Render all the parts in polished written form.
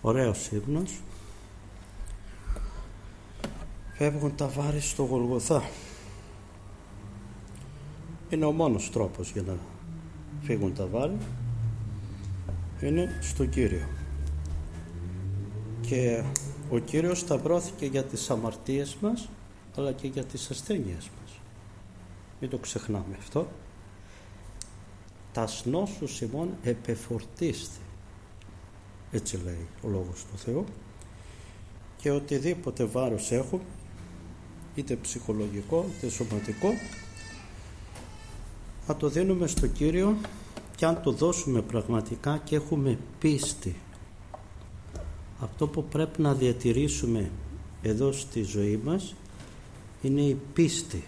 Ωραίος ύμνος. Φεύγουν τα βάρη στο Γολγοθά. Είναι ο μόνος τρόπος για να φύγουν τα βάρη, είναι στο Κύριο. Και ο Κύριος σταυρώθηκε για τις αμαρτίες μας, αλλά και για τις ασθένειες μας. Μην το ξεχνάμε αυτό. Τας νόσους ημών επεφορτίστη, έτσι λέει ο Λόγος του Θεού, και οτιδήποτε βάρος έχουμε, είτε ψυχολογικό είτε σωματικό, θα το δίνουμε στο Κύριο, και αν το δώσουμε πραγματικά και έχουμε πίστη. Αυτό που πρέπει να διατηρήσουμε εδώ στη ζωή μας είναι η πίστη.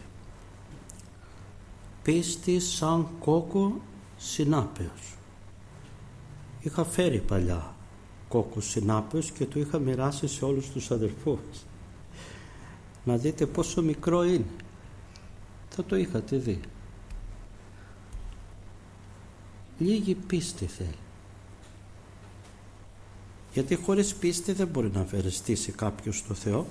Πίστη σαν κόκκο συνάπεως. Είχα φέρει παλιά κόκκο συνάπεως και το είχα μοιράσει σε όλους τους αδερφούς. Να δείτε πόσο μικρό είναι. Θα το είχατε δει. Λίγη πίστη θέλει. Γιατί χωρίς πίστη δεν μπορεί να ευαισθητήσει κάποιος το Θεό.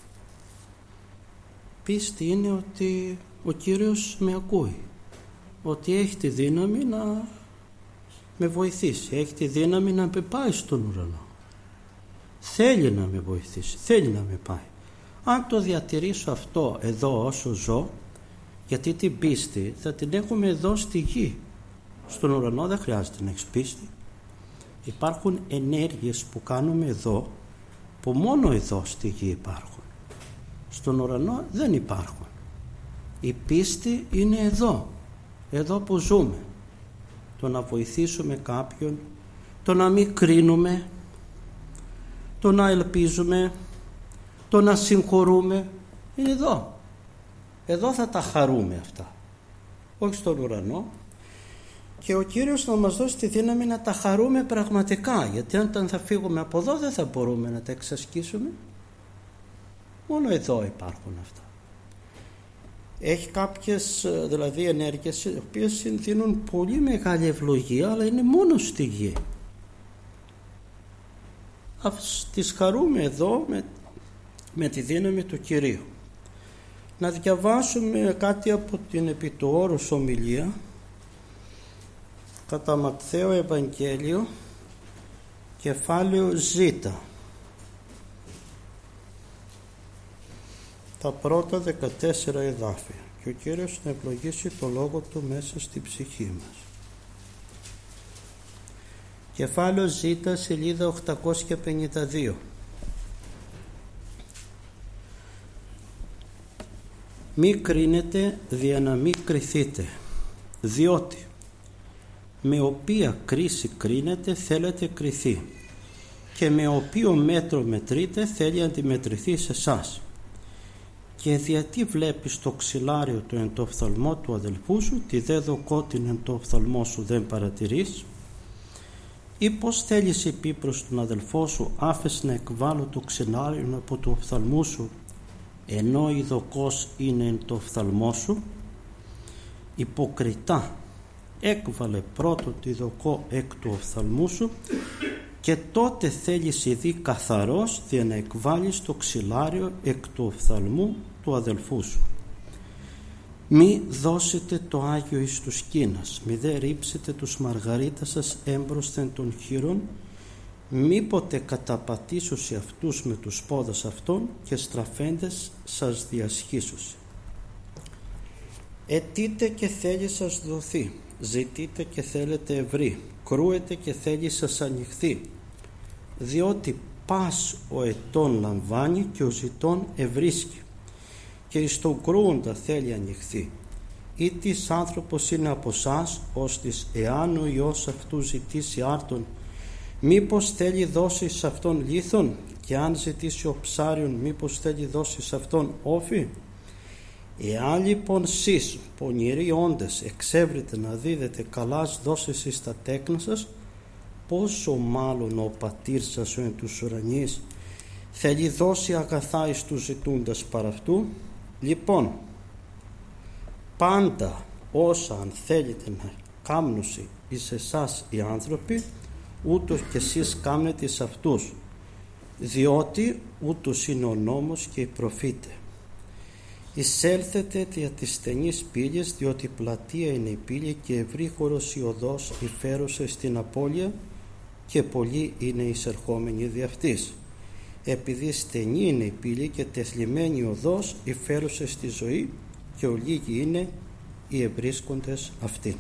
Πίστη είναι ότι ο Κύριος με ακούει, ότι έχει τη δύναμη να με βοηθήσει, έχει τη δύναμη να με πάει στον ουρανό. Θέλει να με βοηθήσει, θέλει να με πάει. Αν το διατηρήσω αυτό εδώ όσο ζω, γιατί την πίστη θα την έχουμε εδώ στη γη. Στον ουρανό δεν χρειάζεται να έχεις πίστη. Υπάρχουν ενέργειες που κάνουμε εδώ, που μόνο εδώ στη γη υπάρχουν. Στον ουρανό δεν υπάρχουν. Η πίστη είναι εδώ που ζούμε. Το να βοηθήσουμε κάποιον, το να μην κρίνουμε, το να ελπίζουμε, το να συγχωρούμε, είναι εδώ. Εδώ θα τα χαρούμε αυτά, όχι στον ουρανό. Και ο Κύριος θα μας δώσει τη δύναμη να τα χαρούμε πραγματικά, γιατί όταν θα φύγουμε από εδώ δεν θα μπορούμε να τα εξασκήσουμε. Μόνο εδώ υπάρχουν αυτά. Έχει κάποιες δηλαδή ενέργειες οι οποίες δίνουν πολύ μεγάλη ευλογία, αλλά είναι μόνο στη γη. Ας τις χαρούμε εδώ με τη δύναμη του Κυρίου. Να διαβάσουμε κάτι από την επί του όρους ομιλία κατά Ματθαίο Ευαγγέλιο, κεφάλαιο Ζ, τα πρώτα 14 εδάφια, και ο Κύριος να ευλογήσει το Λόγο Του μέσα στη ψυχή μας. Κεφάλαιο Ζ, σελίδα 852. Μη κρίνετε δια να μη κριθείτε, διότι με οποία κρίση κρίνετε θέλετε κριθεί, και με οποίο μέτρο μετρείτε θέλει αντιμετρηθεί σε εσάς. Και γιατί βλέπεις το ξυλάριο του εν το οφθαλμό του αδελφού σου, τη δε δοκότην εν το οφθαλμό σου δεν παρατηρείς? Ή πως θέλεις πει προς τον αδελφό σου, άφες να εκβάλω το ξυλάριο από το οφθαλμού σου, ενώ η δοκός είναι εν το οφθαλμό σου? Υποκριτά, έκβαλε πρώτο τη δοκό εκ του οφθαλμού σου, και τότε θέλεις ειδεί καθαρός για να εκβάλεις το ξυλάριο εκ του οφθαλμού του αδελφού σου. Μη δώσετε το Άγιο εις τους κίνας, μη δε ρίψετε τους μαργαρίτας σας έμπροσθεν των χείρων, μήποτε καταπατήσωσι αυτούς με τους πόδας αυτών και στραφέντες σας διασχίσωσι. Αιτείτε και θέλει σας δοθεί, ζητείτε και θέλετε ευρύ, κρούετε και θέλει σας ανοιχθεί, διότι πας ο ετών λαμβάνει και ο ζητών ευρίσκει, και εις τον κρούοντα θέλει ανοιχθεί. Ή της άνθρωπος είναι από σας, ώστις εάν ο Υιός αυτού ζητήσει άρτον, μήπως θέλει δώσει σε αυτόν λίθον, και αν ζητήσει ο ψάριον, μήπως θέλει δώσει σε αυτόν όφη? Εάν λοιπόν σεις πονηροί όντες εξεύρετε να δίδετε καλάς δώσεις εις τα τέκνα σας, πόσο μάλλον ο πατήρ σας ο εν τους ουρανείς θέλει δώσει αγαθά εις τους ζητούντας παρά αυτού. Λοιπόν, πάντα όσα αν θέλετε να κάμνουσι εις εσάς οι άνθρωποι, ούτως και εσείς κάμνετε εις αυτούς, διότι ούτως είναι ο νόμος και οι προφήτε. Εισέλθετε δια της στενής πύλης, διότι πλατεία είναι η πύλη και ευρύχωρος η οδός υφέρουσε στην απώλεια και πολλοί είναι εισερχόμενοι δι' αυτής. Επειδή στενή είναι η πύλη και τεθλιμμένη η οδός υφέρουσε στη ζωή και ολίγοι είναι οι ευρίσκοντες αυτήν.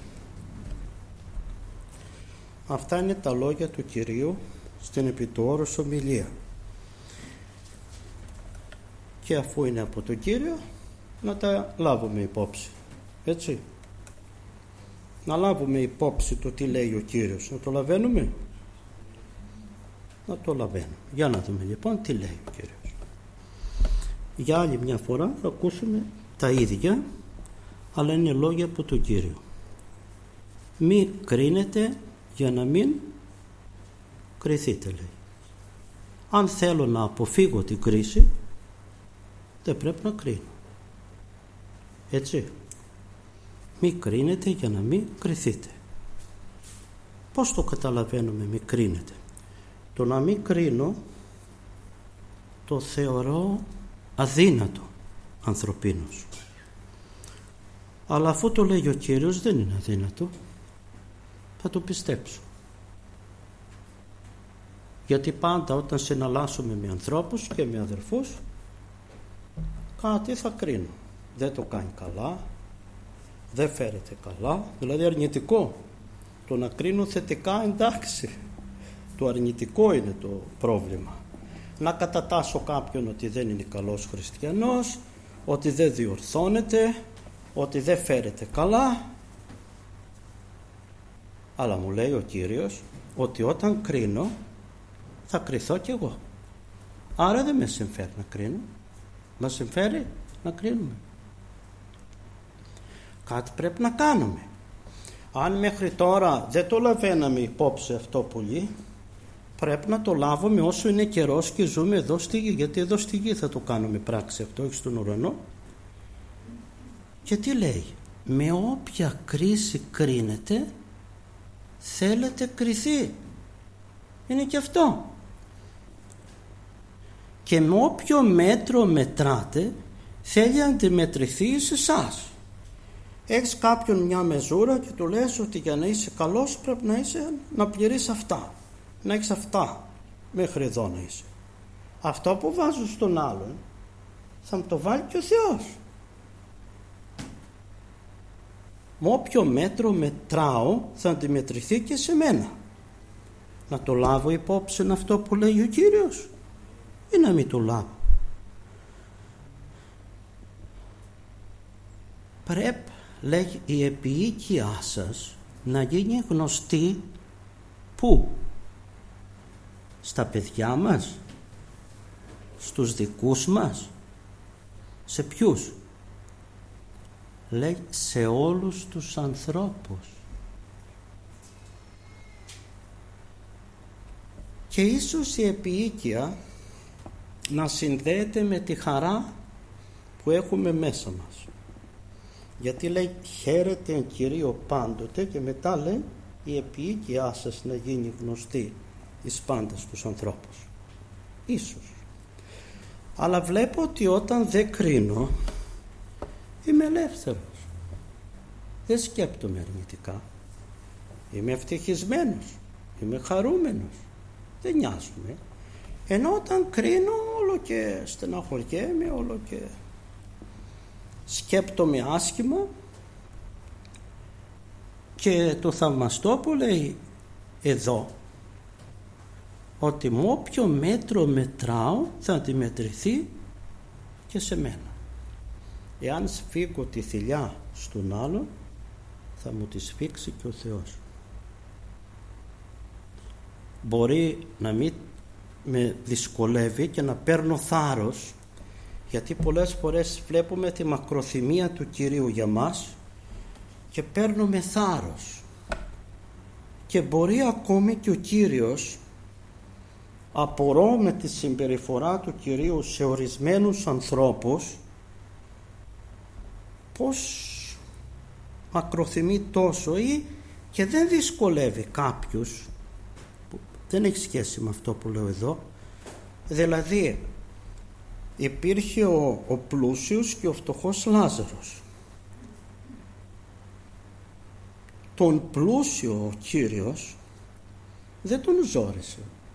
Αυτά είναι τα λόγια του Κυρίου στην επί του όρους ομιλία. Και αφού είναι από τον Κύριο, να τα λάβουμε υπόψη. Έτσι. Να λάβουμε υπόψη το τι λέει ο Κύριος. Να το λαβαίνουμε. Να το λαβαίνουμε. Για να δούμε λοιπόν τι λέει ο Κύριος. Για άλλη μια φορά θα ακούσουμε τα ίδια, αλλά είναι λόγια από τον Κύριο. Μη κρίνετε για να μην κριθείτε, λέει. Αν θέλω να αποφύγω την κρίση, δεν πρέπει να κρίνω. Έτσι. Μη κρίνετε για να μην κριθείτε. Πώς το καταλαβαίνουμε μη κρίνετε? Το να μην κρίνω το θεωρώ αδύνατο ανθρωπίνος. Αλλά αφού το λέει ο Κύριος δεν είναι αδύνατο, θα το πιστέψω. Γιατί πάντα όταν συναλλάσσουμε με ανθρώπους και με αδερφούς, κάτι θα κρίνω. Δεν το κάνει καλά, δεν φέρεται καλά, δηλαδή αρνητικό. Το να κρίνω θετικά, εντάξει, το αρνητικό είναι το πρόβλημα. Να κατατάσσω κάποιον ότι δεν είναι καλός χριστιανός, ότι δεν διορθώνεται, ότι δεν φέρεται καλά. Αλλά μου λέει ο Κύριος ότι όταν κρίνω θα κριθώ κι εγώ. Άρα δεν με συμφέρει να κρίνω. Μας συμφέρει να κρίνουμε. Κάτι πρέπει να κάνουμε. Αν μέχρι τώρα δεν το λαβαίναμε υπόψη αυτό πολύ, πρέπει να το λάβουμε όσο είναι καιρός και ζούμε εδώ στη γη. Γιατί εδώ στη γη θα το κάνουμε πράξη αυτό, όχι στον ουρανό. Και τι λέει? Με όποια κρίση κρίνετε, θέλετε κριθεί. Είναι και αυτό. Και με όποιο μέτρο μετράτε, θέλει να αντιμετρηθεί σε εσάς. Έχεις κάποιον μια μεζούρα και του λες ότι για να είσαι καλός πρέπει να πληρείς αυτά. Να έχεις αυτά. Μέχρι εδώ να είσαι. Αυτό που βάζω στον άλλον θα μου το βάλει και ο Θεός. Με όποιο μέτρο μετράω θα αντιμετρηθεί και σε μένα. Να το λάβω υπόψη αυτό που λέει ο Κύριος ή να μην το λάβω? Πρέπει, λέει, η επιοίκειά σας να γίνει γνωστή πού? Στα παιδιά μας, στους δικούς μας, σε ποιους? Λέει σε όλους τους ανθρώπους. Και ίσως η επιοίκεια να συνδέεται με τη χαρά που έχουμε μέσα μας. Γιατί λέει χαίρετε εν Κυρίω πάντοτε, και μετά λέει η επιοίκειά σας να γίνει γνωστή εις πάντας τους ανθρώπους. Ίσως. Αλλά βλέπω ότι όταν δεν κρίνω είμαι ελεύθερος. Δεν σκέπτομαι αρνητικά. Είμαι ευτυχισμένος. Είμαι χαρούμενος. Δεν νοιάζομαι. Ενώ όταν κρίνω όλο και στεναχωριέμαι, όλο και σκέπτομαι άσχημα. Και το θαυμαστό που λέει εδώ, ότι με όποιο μέτρο μετράω θα αντιμετρηθεί και σε μένα. Εάν σφίγγω τη θηλιά στον άλλον, θα μου τη σφίξει και ο Θεός. Μπορεί να μην με δυσκολεύει και να παίρνω θάρρος, γιατί πολλές φορές βλέπουμε τη μακροθυμία του Κυρίου για μας και παίρνουμε θάρρος. Και μπορεί ακόμη και ο Κύριος, απορώ με τη συμπεριφορά του Κυρίου σε ορισμένους ανθρώπους, πως μακροθυμεί τόσο, ή και δεν δυσκολεύει κάποιους, που δεν έχει σχέση με αυτό που λέω εδώ, Δηλαδή υπήρχε ο πλούσιος και ο φτωχός Λάζαρος. Τον πλούσιο ο Κύριος δεν τον ζόρισε.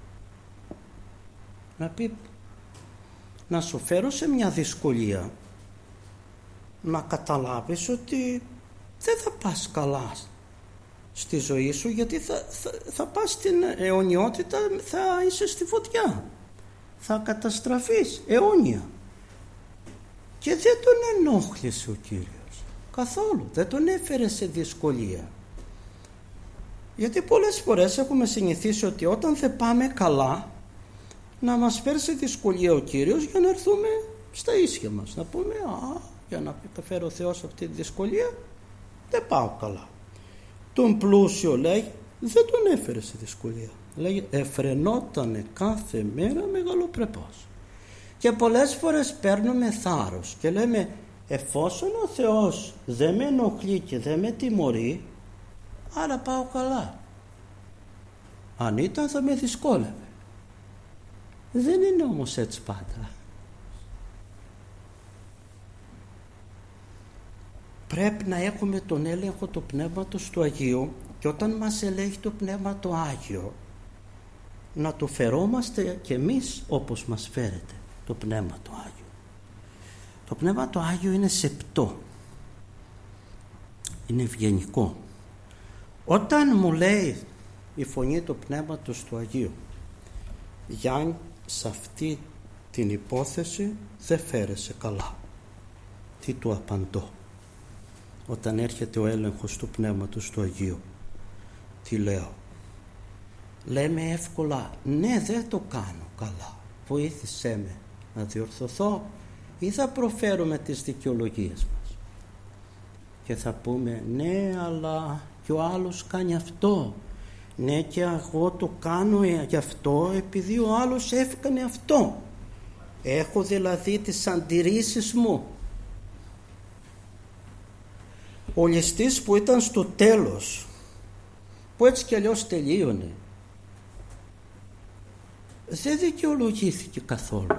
Να πει, να σου φέρω σε μια δυσκολία, να καταλάβεις ότι δεν θα πας καλά στη ζωή σου, γιατί θα πας στην αιωνιότητα, θα είσαι στη φωτιά, θα καταστραφείς αιώνια. Και δεν τον ενόχλησε ο Κύριος καθόλου, δεν τον έφερε σε δυσκολία. Γιατί πολλές φορές έχουμε συνηθίσει ότι όταν δεν πάμε καλά, να μας φέρει σε δυσκολία ο Κύριος για να έρθουμε στα ίσια μας, να πούμε για να φέρει ο Θεός αυτή τη δυσκολία, δεν πάω καλά. Τον πλούσιο, λέει, δεν τον έφερε σε δυσκολία, λέει, εφρενότανε κάθε μέρα μεγαλοπρεπώς. Και πολλές φορές παίρνουμε θάρρος και λέμε, εφόσον ο Θεός δεν με ενοχλεί και δεν με τιμωρεί, άρα πάω καλά. Αν ήταν θα με δυσκόλευε. Δεν είναι όμως έτσι πάντα. Πρέπει να έχουμε τον έλεγχο του Πνεύματος του Αγίου, και όταν μας ελέγχει το Πνεύμα το Άγιο, να το φερόμαστε κι εμείς όπως μας φέρεται το Πνεύμα το Άγιο. Το Πνεύμα το Άγιο είναι σεπτό, είναι ευγενικό. Όταν μου λέει η φωνή του Πνεύματος του Αγίου, Γιάννη, σε αυτή την υπόθεση δεν φέρεσαι καλά, τι του απαντώ? Όταν έρχεται ο έλεγχος του Πνεύματος του Αγίου, τι λέω? Λέμε εύκολα, ναι, δεν το κάνω καλά, βοήθησέ με να διορθωθώ, ή θα προφέρουμε τις δικαιολογίες μας και θα πούμε, ναι, αλλά και ο άλλος κάνει αυτό, ναι, και εγώ το κάνω γι' αυτό επειδή ο άλλος έκανε αυτό. Έχω δηλαδή τις αντιρρήσεις μου. Ο ληστής που ήταν στο τέλος, που έτσι κι αλλιώς τελείωνε, δεν δικαιολογήθηκε καθόλου.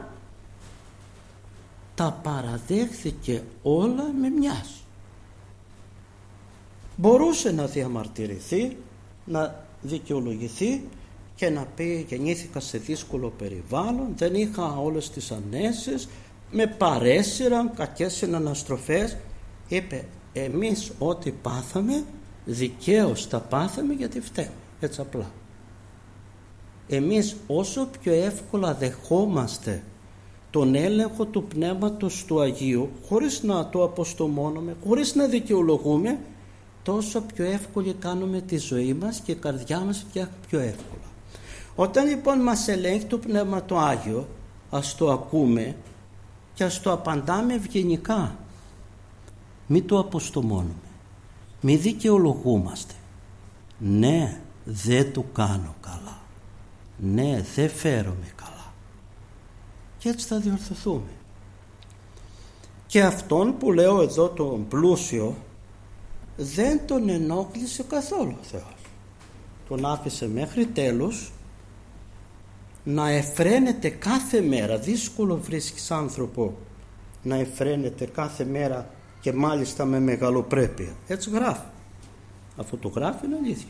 Τα παραδέχθηκε όλα με μιας. Μπορούσε να διαμαρτυρηθεί, να δικαιολογηθεί και να πει, γεννήθηκα σε δύσκολο περιβάλλον, δεν είχα όλες τις ανέσεις, με παρέσυραν, κακές συναναστροφές. Είπε, εμείς ό,τι πάθαμε δικαίως τα πάθαμε γιατί φταίμε, έτσι απλά. Εμείς όσο πιο εύκολα δεχόμαστε τον έλεγχο του Πνεύματος του Αγίου, χωρίς να το αποστομώνουμε, χωρίς να δικαιολογούμε, τόσο πιο εύκολη κάνουμε τη ζωή μας και η καρδιά μας πια πιο εύκολα. Όταν λοιπόν μας ελέγχει το Πνεύμα το Άγιο, ας το ακούμε και ας το απαντάμε ευγενικά. Μην το αποστομώνουμε, μην δικαιολογούμαστε. Ναι, δεν το κάνω καλά, ναι, δεν φέρομαι καλά, και έτσι θα διορθωθούμε. Και αυτόν που λέω εδώ τον πλούσιο, δεν τον ενόχλησε καθόλου ο Θεός. Τον άφησε μέχρι τέλους να εφραίνεται κάθε μέρα. Δύσκολο βρίσκεις άνθρωπο να εφραίνεται κάθε μέρα και μάλιστα με μεγαλοπρέπεια. Έτσι γράφει. Αφού το γράφει είναι αλήθεια.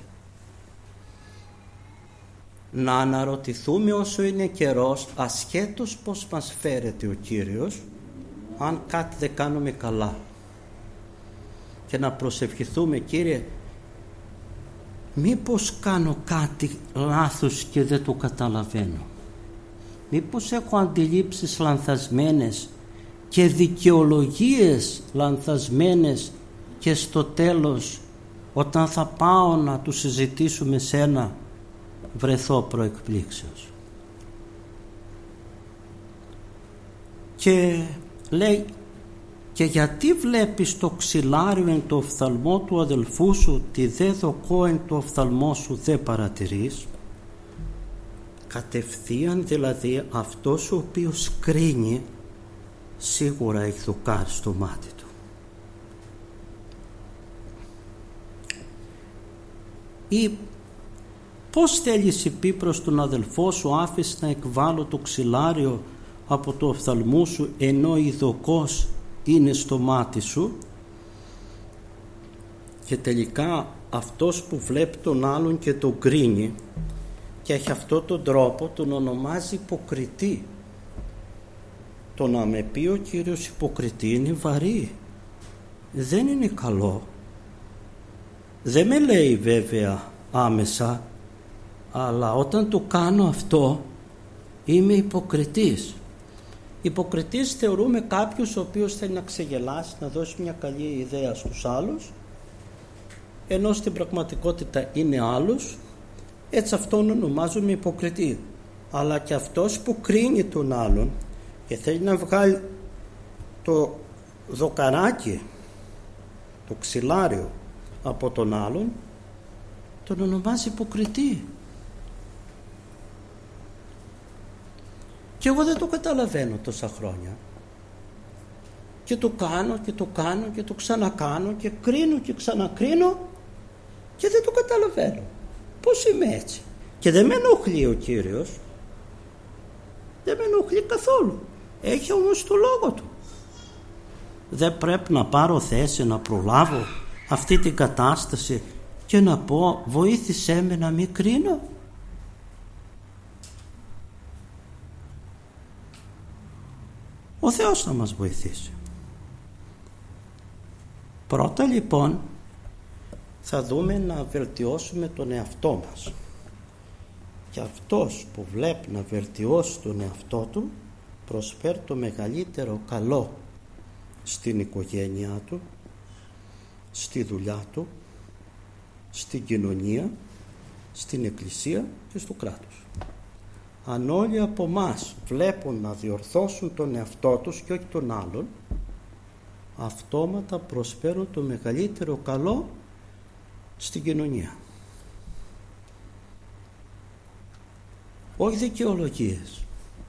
Να αναρωτηθούμε όσο είναι καιρός, ασχέτως πως μας φέρεται ο Κύριος, αν κάτι δεν κάνουμε καλά, και να προσευχηθούμε, Κύριε, μήπως κάνω κάτι λάθος και δεν το καταλαβαίνω, μήπως έχω αντιλήψεις λανθασμένες και δικαιολογίες λανθασμένες, και στο τέλος όταν θα πάω να του συζητήσουμε σένα βρεθώ προεκπλήξεως. Και λέει, και γιατί βλέπεις το ξυλάριο εν το οφθαλμό του αδελφού σου, τη δε δοκό εν το οφθαλμό σου δε παρατηρείς? Κατευθείαν δηλαδή αυτός ο οποίος κρίνει σίγουρα έχει δοκάρι στο μάτι του. Ή Πώς θέλεις είπε προς τον αδελφό σου, άφησε να εκβάλω το ξυλάριο από το οφθαλμού σου, ενώ η δοκός είναι στο μάτι σου? Και τελικά αυτός που βλέπει τον άλλον και τον κρίνει και έχει αυτόν τον τρόπο, τον ονομάζει υποκριτή. Το να με πει ο Κύριος υποκριτή είναι βαρύ, δεν είναι καλό. Δεν με λέει βέβαια άμεσα, αλλά όταν το κάνω αυτό είμαι υποκριτής. Υποκριτής θεωρούμε κάποιους ο οποίος θέλει να ξεγελάσει, να δώσει μια καλή ιδέα στους άλλους, ενώ στην πραγματικότητα είναι άλλος. Έτσι αυτόν ονομάζουμε υποκριτή. Αλλά και αυτός που κρίνει τον άλλον και θέλει να βγάλει το δοκαράκι, το ξυλάριο από τον άλλον, τον ονομάζει υποκριτή. Και εγώ δεν το καταλαβαίνω τόσα χρόνια. Και το κάνω και το κάνω και το ξανακάνω και κρίνω και ξανακρίνω και δεν το καταλαβαίνω. Πώς είμαι έτσι? Και δεν με ενοχλεί ο Κύριος, δεν με ενοχλεί καθόλου. Έχει όμως το λόγο του. Δεν πρέπει να πάρω θέση να προλάβω αυτή την κατάσταση και να πω βοήθησέ με να μην κρίνω? Ο Θεός θα μας βοηθήσει. Πρώτα λοιπόν θα δούμε να βελτιώσουμε τον εαυτό μας. Και αυτός που βλέπει να βελτιώσει τον εαυτό του προσφέρει το μεγαλύτερο καλό στην οικογένειά του, στη δουλειά του, στην κοινωνία, στην εκκλησία και στο κράτος. Αν όλοι από εμάς βλέπουν να διορθώσουν τον εαυτό τους και όχι τον άλλον, αυτόματα προσφέρουν το μεγαλύτερο καλό στην κοινωνία. Όχι δικαιολογίες.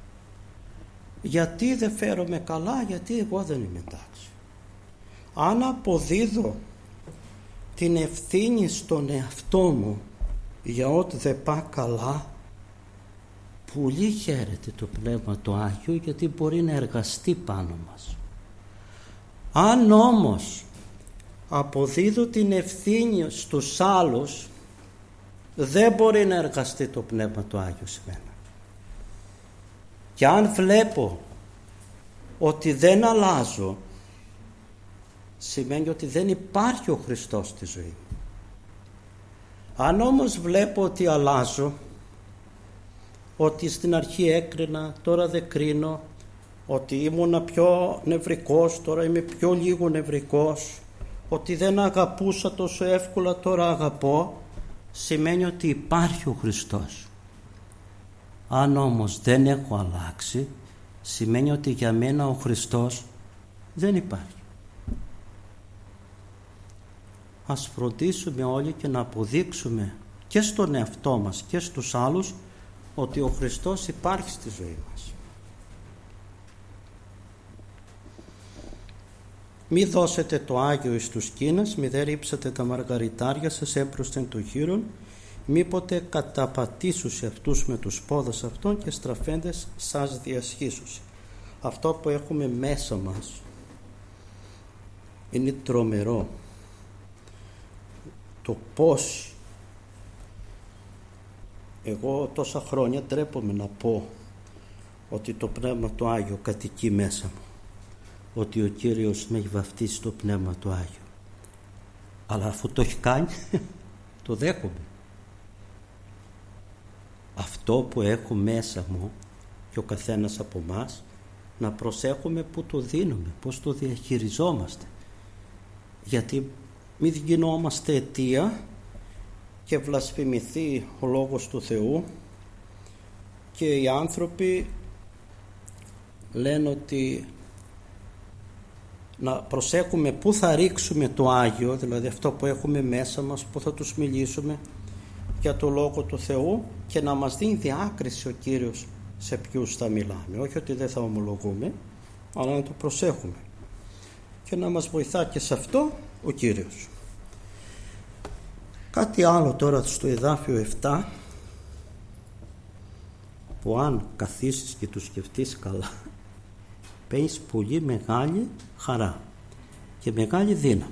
Γιατί δεν φέρομαι καλά, γιατί εγώ δεν είμαι εντάξει. Αν αποδίδω την ευθύνη στον εαυτό μου για ό,τι δεν πάει καλά, πολύ χαίρεται το Πνεύμα το Άγιο, γιατί μπορεί να εργαστεί πάνω μας. Αν όμως αποδίδω την ευθύνη στους άλλους, δεν μπορεί να εργαστεί το Πνεύμα το Άγιο σε μένα. Και αν βλέπω ότι δεν αλλάζω, σημαίνει ότι δεν υπάρχει ο Χριστός στη ζωή μου. Αν όμως βλέπω ότι αλλάζω, ότι στην αρχή έκρινα, τώρα δεν κρίνω, ότι ήμουνα πιο νευρικός, τώρα είμαι πιο λίγο νευρικός, ότι δεν αγαπούσα τόσο εύκολα, τώρα αγαπώ, σημαίνει ότι υπάρχει ο Χριστός. Αν όμως δεν έχω αλλάξει, σημαίνει ότι για μένα ο Χριστός δεν υπάρχει. Ας φροντίσουμε όλοι και να αποδείξουμε και στον εαυτό μας και στους άλλους ότι ο Χριστός υπάρχει στη ζωή μας. Μη δώσετε το Άγιο εις τους Κίνας, μη δε ρίψετε τα μαργαριτάρια σας έπροσθεν το χείρον, μήποτε καταπατήσουσι αυτούς με τους πόδας αυτών και στραφέντες σας διασχίσουσι. Αυτό που έχουμε μέσα μας είναι τρομερό. Το πώς εγώ τόσα χρόνια ντρέπομαι να πω ότι το Πνεύμα το Άγιο κατοικεί μέσα μου, ότι ο Κύριος με έχει βαφτίσει στο Πνεύμα το Άγιο. Αλλά αφού το έχει κάνει, το δέχομαι. Αυτό που έχω μέσα μου και ο καθένας από εμάς, να προσέχουμε που το δίνουμε, πώς το διαχειριζόμαστε. Γιατί μην γινόμαστε αιτία και βλασφημηθεί ο Λόγος του Θεού και οι άνθρωποι λένε ότι να προσέχουμε πού θα ρίξουμε το Άγιο, δηλαδή αυτό που έχουμε μέσα μας, πού θα τους μιλήσουμε για το Λόγο του Θεού, και να μας δίνει διάκριση ο Κύριος σε ποιους θα μιλάμε. Όχι ότι δεν θα ομολογούμε, αλλά να το προσέχουμε και να μας βοηθά και σε αυτό ο Κύριος. Κάτι άλλο τώρα στο εδάφιο 7 που αν καθίσεις και το σκεφτείς καλά, παίρνεις πολύ μεγάλη χαρά και μεγάλη δύναμη.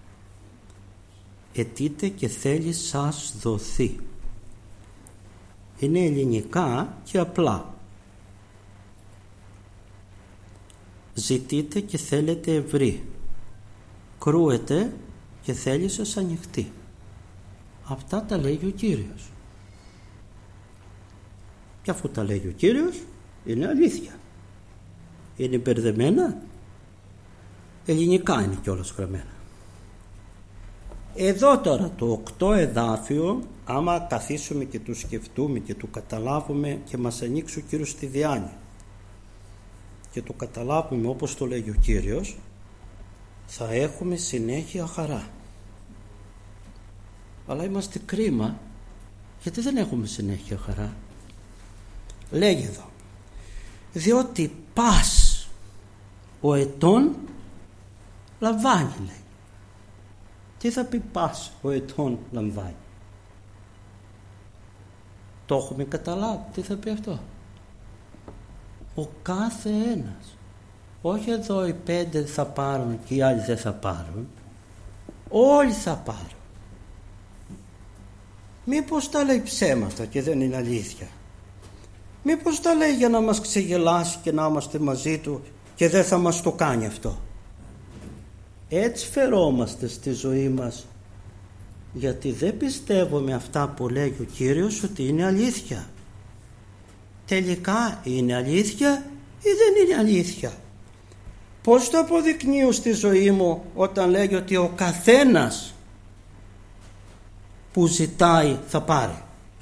Αιτείτε και θέλει σας δοθεί. Είναι ελληνικά και απλά. Ζητείτε και θέλετε ευρύ. Κρούετε και θέλει σας ανοιχτή. Αυτά τα λέει ο Κύριος. Και αφού τα λέει ο Κύριος, είναι αλήθεια. Είναι μπερδεμένα. Ελληνικά είναι κιόλας γραμμένα. Εδώ τώρα το 8 εδάφιο, άμα καθίσουμε και το σκεφτούμε και το καταλάβουμε και μας ανοίξει ο Κύριος τη διάνοια και το καταλάβουμε όπως το λέει ο Κύριος, θα έχουμε συνέχεια χαρά. Αλλά είμαστε κρίμα γιατί δεν έχουμε συνέχεια χαρά. Λέγει εδώ, διότι πας ο ετών λαμβάνει, λέει. Τι θα πει πας ο ετών λαμβάνει? Το έχουμε καταλάβει τι θα πει αυτό? Ο κάθε ένας. Όχι εδώ οι 5 θα πάρουν και οι άλλοι δεν θα πάρουν. Όλοι θα πάρουν. Μήπως τα λέει ψέματα και δεν είναι αλήθεια? Μήπως τα λέει για να μας ξεγελάσει και να είμαστε μαζί του και δεν θα μας το κάνει αυτό? Έτσι φερόμαστε στη ζωή μας, γιατί δεν πιστεύουμε αυτά που λέει ο Κύριος ότι είναι αλήθεια. Τελικά είναι αλήθεια ή δεν είναι αλήθεια? Πώς το αποδεικνύω στη ζωή μου όταν λέει ότι ο καθένας που ζητάει θα πάρει?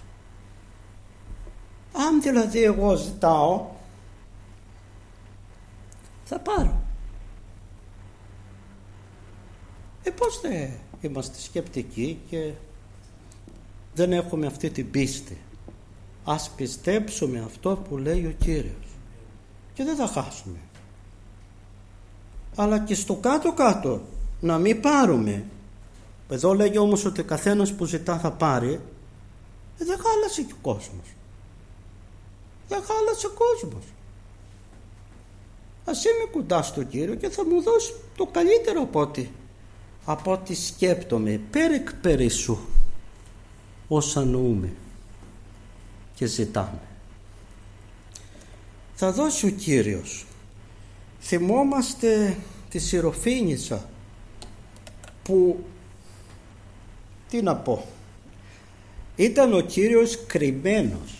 Αν δηλαδή εγώ ζητάω, θα πάρω. Πώς δεν είμαστε σκεπτικοί και δεν έχουμε αυτή την πίστη? Ας πιστέψουμε αυτό που λέει ο Κύριος και δεν θα χάσουμε. Αλλά και στο κάτω-κάτω να μην πάρουμε. Εδώ λέγει όμως ότι καθένας που ζητά θα πάρει. Δεν χάλασε και ο κόσμος. Δεν χάλασε ο κόσμος. Ας είμαι κοντά στο Κύριο και θα μου δώσει το καλύτερο από ό,τι σκέπτομαι, πέρεκ περισσού, όσα νοούμε και ζητάμε. Θα δώσει ο Κύριος. Θυμόμαστε τη Συροφήνισσα που, τι να πω, ήταν ο Κύριος κρυμμένος,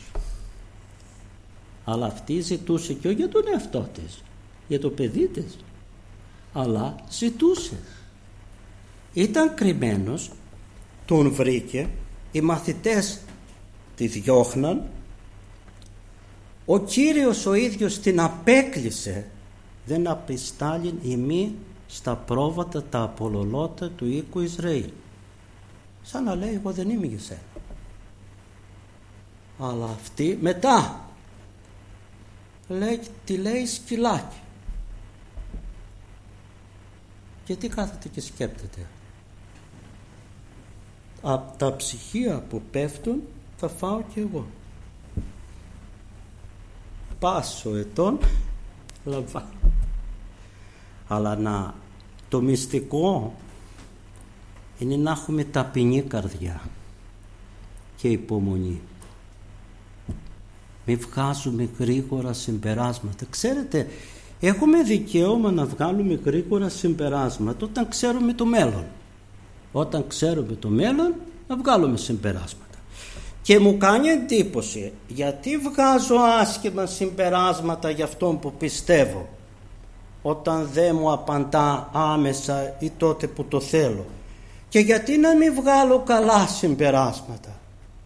αλλά αυτή ζητούσε και όχι για τον εαυτό της, για το παιδί της, αλλά ζητούσε. Ήταν κρυμμένος, τον βρήκε, οι μαθητές τη διώχναν, ο Κύριος ο ίδιος την απέκλεισε, δεν απεστάλην ημί στα πρόβατα τα απολολότα του οίκου Ισραήλ. Σαν να λέει, εγώ δεν είμαι για σένα. Αλλά αυτή μετά λέει, τη λέει σκυλάκι. Και τι κάθεται και σκέπτεται? Από τα ψυχία που πέφτουν θα φάω και εγώ. Πάσο ετών λαμβάνω. Αλλά το μυστικό είναι να έχουμε ταπεινή καρδιά και υπομονή. Μην βγάζουμε γρήγορα συμπεράσματα. Ξέρετε, έχουμε δικαίωμα να βγάλουμε γρήγορα συμπεράσματα όταν ξέρουμε το μέλλον. Όταν ξέρουμε το μέλλον, να βγάλουμε συμπεράσματα. Και μου κάνει εντύπωση, γιατί βγάζω άσχημα συμπεράσματα για αυτόν που πιστεύω, όταν δεν μου απαντά άμεσα ή τότε που το θέλω? Και γιατί να μην βγάλω καλά συμπεράσματα?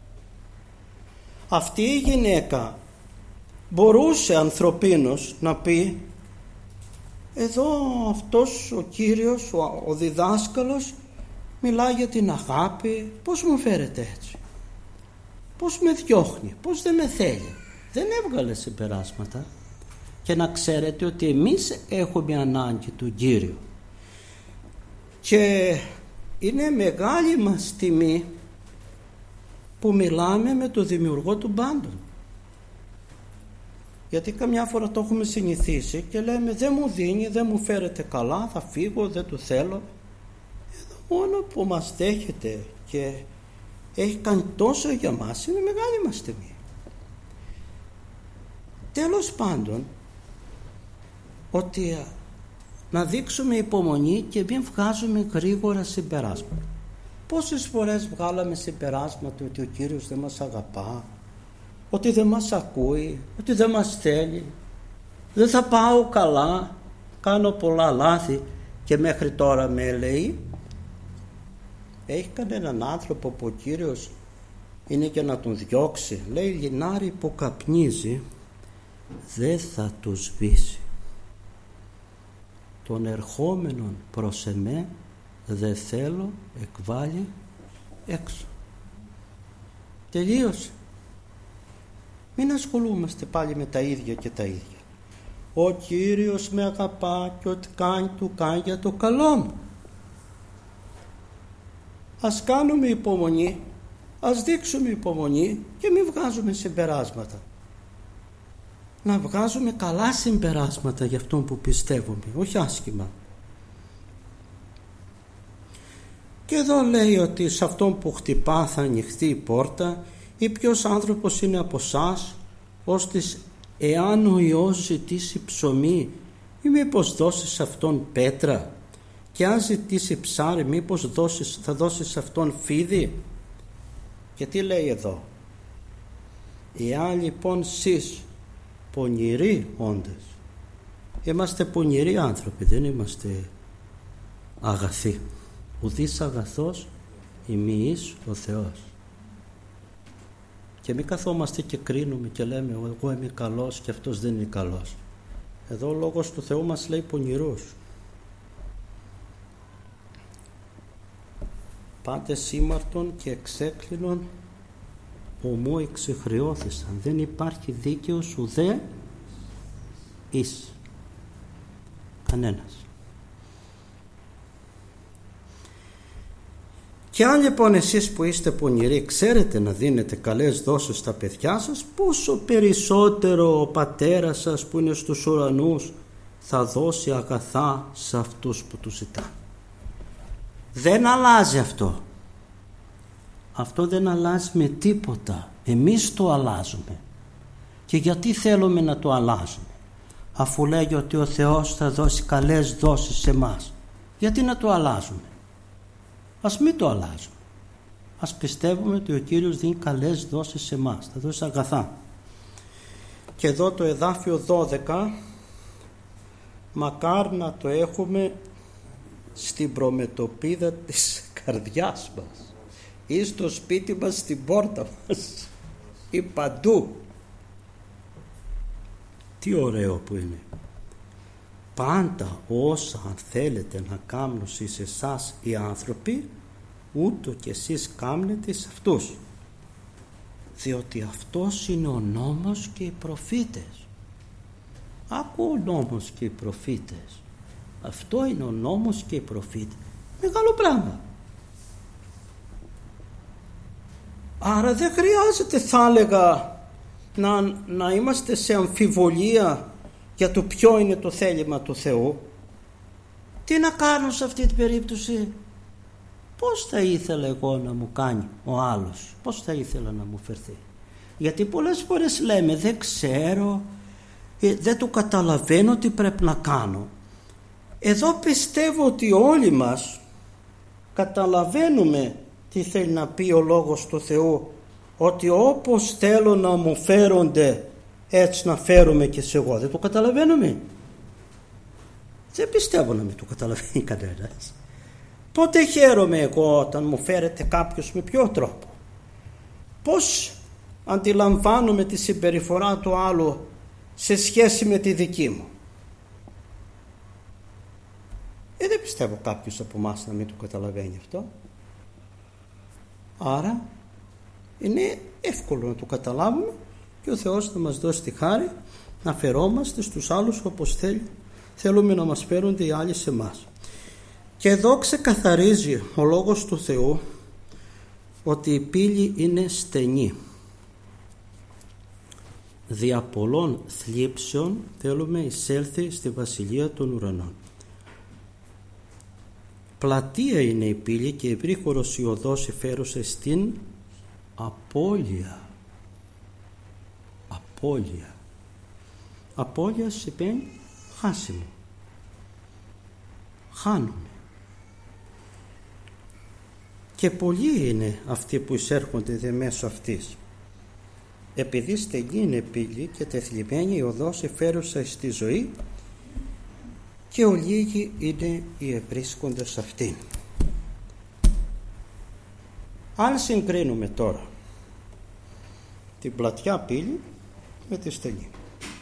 Αυτή η γυναίκα μπορούσε ανθρωπίνως να πει, εδώ αυτός ο Κύριος, ο διδάσκαλος, μιλάει για την αγάπη, πώς μου φέρεται έτσι, πώς με διώχνει, πώς δεν με θέλει? Δεν έβγαλε συμπεράσματα. Και να ξέρετε ότι εμείς έχουμε ανάγκη του Κύριο και είναι μεγάλη μας τιμή που μιλάμε με τον δημιουργό του πάντων. Γιατί καμιά φορά το έχουμε συνηθίσει και λέμε δεν μου δίνει, δεν μου φέρετε καλά, θα φύγω, δεν το θέλω. Εδώ μόνο που μας δέχεται και έχει κάνει τόσο για μας είναι μεγάλη μας τιμή. Τέλος πάντων, ότι να δείξουμε υπομονή και μην βγάζουμε γρήγορα συμπεράσματα. Πόσες φορές βγάλαμε συμπεράσματα ότι ο Κύριος δεν μας αγαπά, ότι δεν μας ακούει, ότι δεν μας θέλει, δεν θα πάω καλά, κάνω πολλά λάθη και μέχρι τώρα με λέει. Έχει κανέναν άνθρωπο που ο Κύριος είναι και να τον διώξει? Λέει, λινάρι που καπνίζει δεν θα το σβήσει. Τον ερχόμενον προς εμέ δεν θέλω εκβάλει έξω. Τελείωσε. Μην ασχολούμαστε πάλι με τα ίδια και τα ίδια. Ο Κύριος με αγαπά και ό,τι κάνει του κάνει για το καλό μου. Ας κάνουμε υπομονή, ας δείξουμε υπομονή και μην βγάζουμε συμπεράσματα. Να βγάζουμε καλά συμπεράσματα για αυτόν που πιστεύουμε, όχι άσχημα. Και εδώ λέει ότι σε αυτόν που χτυπά θα ανοιχτεί η πόρτα, ή ποιος άνθρωπος είναι από εσάς, ώστε εάν ο Υιός ζητήσει ψωμί ή μήπως δώσεις αυτόν πέτρα, και αν ζητήσει ψάρι μήπως θα δώσεις αυτόν φίδι? Και τι λέει εδώ? Εάν λοιπόν σεις πονηροί όντες, είμαστε πονηροί άνθρωποι, δεν είμαστε αγαθοί. Ουδής αγαθός ημιής ο Θεός. Και μην καθόμαστε και κρίνουμε και λέμε εγώ είμαι καλός και αυτός δεν είναι καλός. Εδώ ο λόγος του Θεού μας λέει πονηρούς. Πάτε σήμαρτον και εξέκλεινον ομού εξεχρεώθησαν. Δεν υπάρχει δίκαιος ουδέ εις κανένας. Και αν λοιπόν εσείς που είστε πονηροί ξέρετε να δίνετε καλές δόσεις στα παιδιά σας, πόσο περισσότερο ο πατέρας σας που είναι στους ουρανούς θα δώσει αγαθά σε αυτούς που του ζητά. Δεν αλλάζει αυτό. Αυτό δεν αλλάζει με τίποτα. Εμείς το αλλάζουμε. Και γιατί θέλουμε να το αλλάζουμε? Αφού λέγει ότι ο Θεός θα δώσει καλές δόσεις σε εμάς, γιατί να το αλλάζουμε? Ας μην το αλλάζουμε. Ας πιστεύουμε ότι ο Κύριος δίνει καλές δόσεις σε εμάς, θα δώσει αγαθά. Και εδώ το εδάφιο 12, μακάρ να το έχουμε στην προμετωπίδα της καρδιάς μας ή στο σπίτι μας, στην πόρτα μας ή παντού. Τι ωραίο που είναι. Πάντα όσα αν θέλετε να κάνουν σε εσάς οι άνθρωποι, ούτω και εσείς κάμνετε σε αυτούς, διότι αυτός είναι ο νόμος και οι προφήτες. Άκου ο νόμος και οι προφήτες. Αυτό είναι ο νόμος και οι προφήτες. Μεγάλο πράγμα. Άρα δεν χρειάζεται, θα έλεγα, να είμαστε σε αμφιβολία για το ποιο είναι το θέλημα του Θεού. Τι να κάνω σε αυτή την περίπτωση? Πώς θα ήθελα εγώ να μου κάνει ο άλλος? Πώς θα ήθελα να μου φερθεί? Γιατί πολλές φορές λέμε δεν ξέρω, δεν το καταλαβαίνω τι πρέπει να κάνω. Εδώ πιστεύω ότι όλοι μας καταλαβαίνουμε τι θέλει να πει ο Λόγος του Θεού, ότι όπως θέλω να μου φέρονται έτσι να φέρουμε και σε εγώ. Δεν το καταλαβαίνουμε? Δεν πιστεύω να μην το καταλαβαίνει κανένας. Πότε χαίρομαι εγώ όταν μου φέρεται κάποιος με ποιο τρόπο? Πώς αντιλαμβάνομαι τη συμπεριφορά του άλλου σε σχέση με τη δική μου? Δεν πιστεύω κάποιος από εμάς να μην το καταλαβαίνει αυτό. Άρα είναι εύκολο να το καταλάβουμε και ο Θεός να μας δώσει τη χάρη να φερόμαστε στους άλλους όπως θέλουμε να μας φέρονται οι άλλοι σε εμάς. Και εδώ ξεκαθαρίζει ο Λόγος του Θεού ότι η πύλη είναι στενή. δια πολλών θλίψεων θέλουμε εισέλθει στη βασιλεία των ουρανών. Πλατεία είναι η πύλη και ευρύχωρος η οδός εφέρουσε στην απώλεια. Απώλεια. Απώλεια σημαίνει χάσιμο. Χάνουμε. Και πολλοί είναι αυτοί που εισέρχονται δε μέσω αυτής. Επειδή στενή είναι πύλη και τεθλιμμένη η οδός εφέρουσα στη ζωή, και ολίγοι είναι οι ευρίσκοντες σε αυτήν. Αν συγκρίνουμε τώρα την πλατιά πύλη με τη στενή.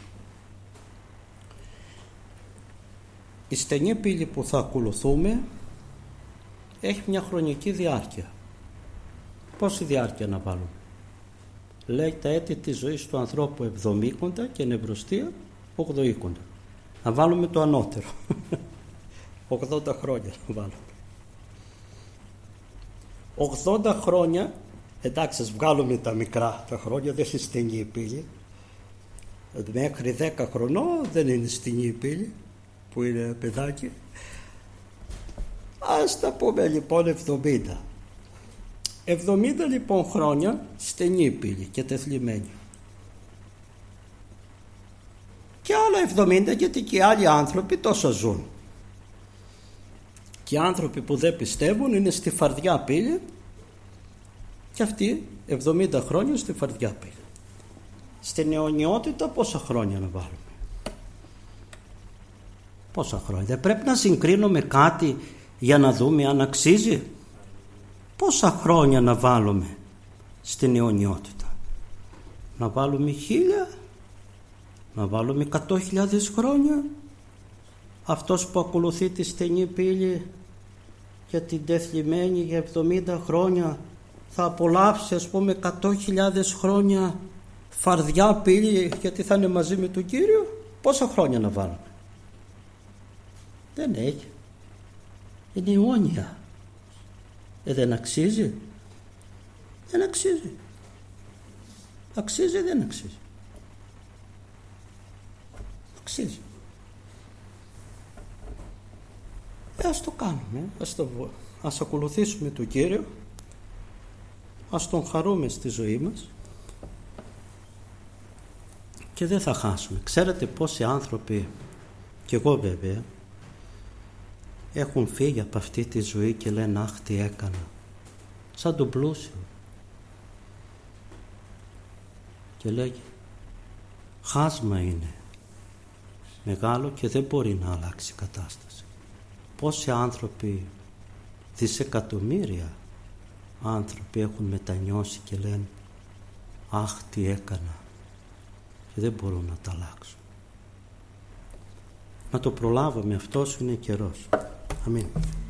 Η στενή πύλη που θα ακολουθούμε έχει μια χρονική διάρκεια. Πόση διάρκεια να βάλουμε? Λέει τα έτη της ζωής του ανθρώπου 70 και νευρωστία 80. Να βάλουμε το ανώτερο. 80 χρόνια να βάλουμε. 80 χρόνια, εντάξει, ας βγάλουμε τα μικρά τα χρόνια, δεν είναι στενή η πύλη. Μέχρι 10 χρονών δεν είναι στενή η πύλη, που είναι παιδάκι. Ας τα πούμε λοιπόν 70. 70 λοιπόν χρόνια στενή η πύλη και τεθλιμμένη. Και άλλα 70, γιατί και άλλοι άνθρωποι τόσα ζουν. Και οι άνθρωποι που δεν πιστεύουν είναι στη φαρδιά πύλη, και αυτοί 70 χρόνια στη φαρδιά πύλη. Στην αιωνιότητα πόσα χρόνια να βάλουμε? Πόσα χρόνια? Δεν πρέπει να συγκρίνουμε κάτι για να δούμε αν αξίζει? Πόσα χρόνια να βάλουμε στην αιωνιότητα? Να βάλουμε 1000? Να βάλουμε 100.000 χρόνια? Αυτός που ακολουθεί τη στενή πύλη και την τεθλιμμένη για 70 χρόνια θα απολαύσει, ας πούμε, 100.000 χρόνια φαρδιά πύλη, γιατί θα είναι μαζί με τον Κύριο? Πόσα χρόνια να βάλουμε? Δεν έχει. Είναι αιώνια. Δεν αξίζει? Δεν αξίζει. Αξίζει? Δεν αξίζει. Αξίζει. Ας το κάνουμε, ας ακολουθήσουμε τον Κύριο, ας τον χαρούμε στη ζωή μας και δεν θα χάσουμε. Ξέρετε πόσοι άνθρωποι, και εγώ βέβαια, έχουν φύγει από αυτή τη ζωή και λένε αχ, τι έκανα, σαν τον πλούσιο, και λέγει χάσμα είναι μεγάλο και δεν μπορεί να αλλάξει η κατάσταση. Πόσοι άνθρωποι, δισεκατομμύρια άνθρωποι έχουν μετανιώσει και λένε αχ, τι έκανα, και δεν μπορούν να τα αλλάξουν. Να το προλάβουμε, αυτός είναι καιρός. Αμήν.